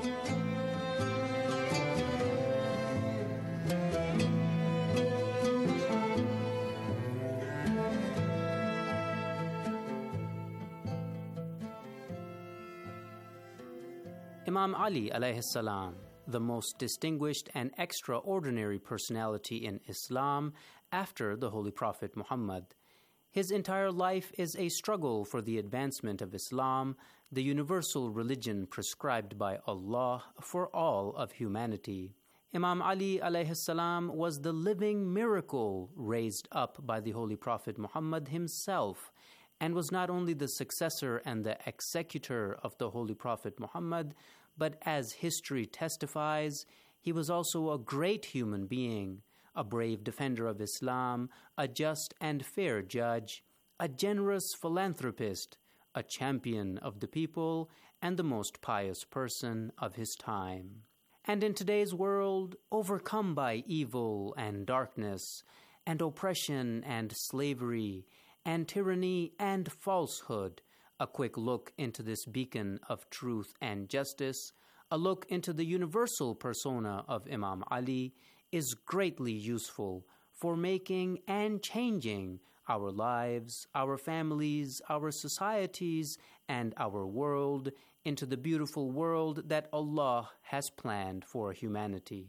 Imam Ali alayhi salam, the most distinguished and extraordinary personality in Islam after the Holy Prophet Muhammad. His entire life is a struggle for the advancement of Islam, the universal religion prescribed by Allah for all of humanity. Imam Ali alayhi salam was the living miracle raised up by the Holy Prophet Muhammad himself, and was not only the successor and the executor of the Holy Prophet Muhammad, but as history testifies, he was also a great human being, a brave defender of Islam, a just and fair judge, a generous philanthropist, a champion of the people, and the most pious person of his time. And in today's world, overcome by evil and darkness, and oppression and slavery, and tyranny and falsehood, a quick look into this beacon of truth and justice, a look into the universal persona of Imam Ali, is greatly useful for making and changing our lives, our families, our societies, and our world into the beautiful world that Allah has planned for humanity.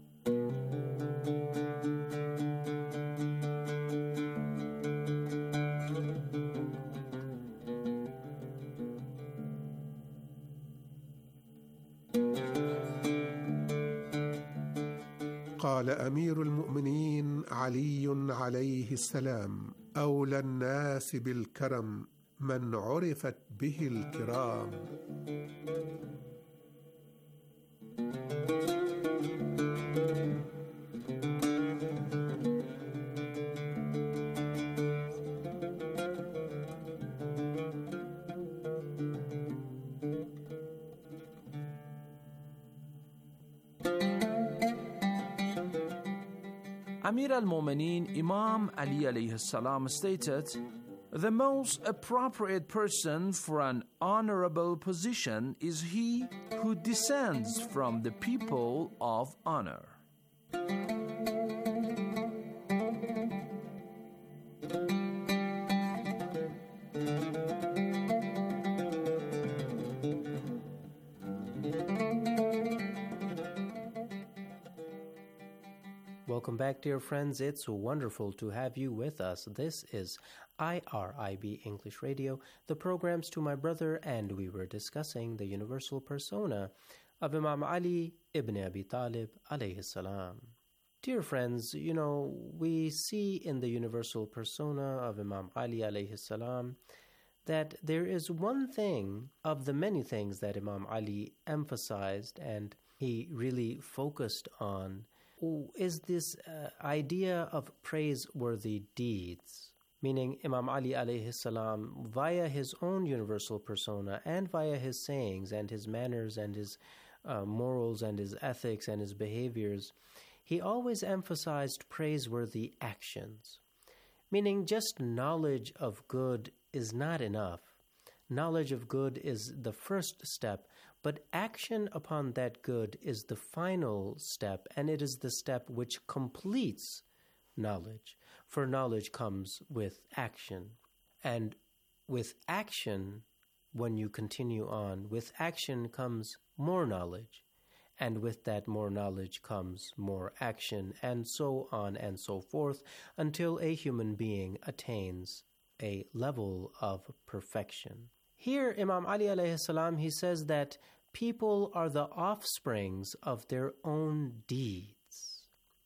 قال أمير المؤمنين علي عليه السلام: أولى الناس بالكرم من عرفت به الكرام. Amir al-Mu'mineen Imam Ali alayhi salam stated, "The most appropriate person for an honorable position is he who descends from the people of honor." Welcome back, dear friends. It's wonderful to have you with us. This is I R I B English Radio, the programs to my brother, and we were discussing the universal persona of Imam Ali ibn Abi Talib alayhi salam. Dear friends, you know, we see in the universal persona of Imam Ali alayhi salam that there is one thing of the many things that Imam Ali emphasized and he really focused on, is this uh, idea of praiseworthy deeds. Meaning Imam Ali alayhi salam, via his own universal persona and via his sayings and his manners and his uh, morals and his ethics and his behaviors, he always emphasized praiseworthy actions. Meaning just knowledge of good is not enough. Knowledge of good is the first step, but action upon that good is the final step, and it is the step which completes knowledge. For knowledge comes with action. And with action, when you continue on, with action comes more knowledge. And with that more knowledge comes more action, and so on and so forth, until a human being attains a level of perfection. Here, Imam Ali alayhi salam, he says that people are the offsprings of their own deeds.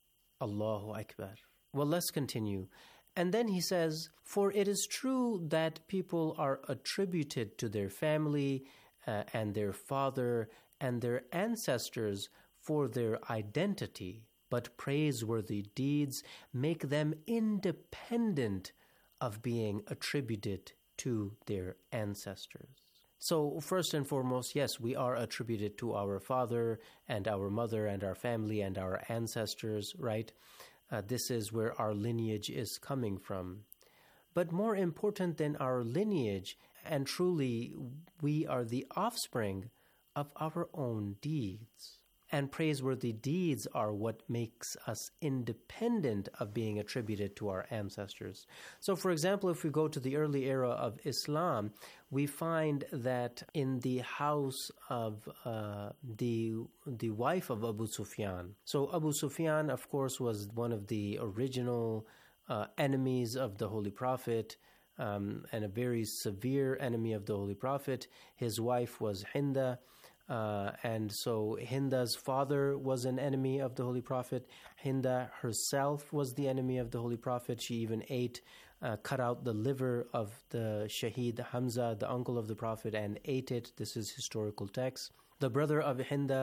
Allahu Akbar. Well, let's continue. And then he says, "For it is true that people are attributed to their family uh, and their father and their ancestors for their identity, but praiseworthy deeds make them independent of being attributed to their ancestors." So first and foremost, yes, we are attributed to our father and our mother and our family and our ancestors, right? Uh, this is where our lineage is coming from. But more important than our lineage, and truly we are the offspring of our own deeds. And praiseworthy deeds are what makes us independent of being attributed to our ancestors. So, for example, if we go to the early era of Islam, we find that in the house of uh, the the wife of Abu Sufyan. So Abu Sufyan, of course, was one of the original uh, enemies of the Holy Prophet, um, and a very severe enemy of the Holy Prophet. His wife was Hinda. Uh, and so Hinda's father was an enemy of the Holy Prophet. Hinda herself was the enemy of the Holy Prophet. She even ate, uh, cut out the liver of the Shaheed Hamza, the uncle of the Prophet, and ate it. This is historical text. The brother of Hinda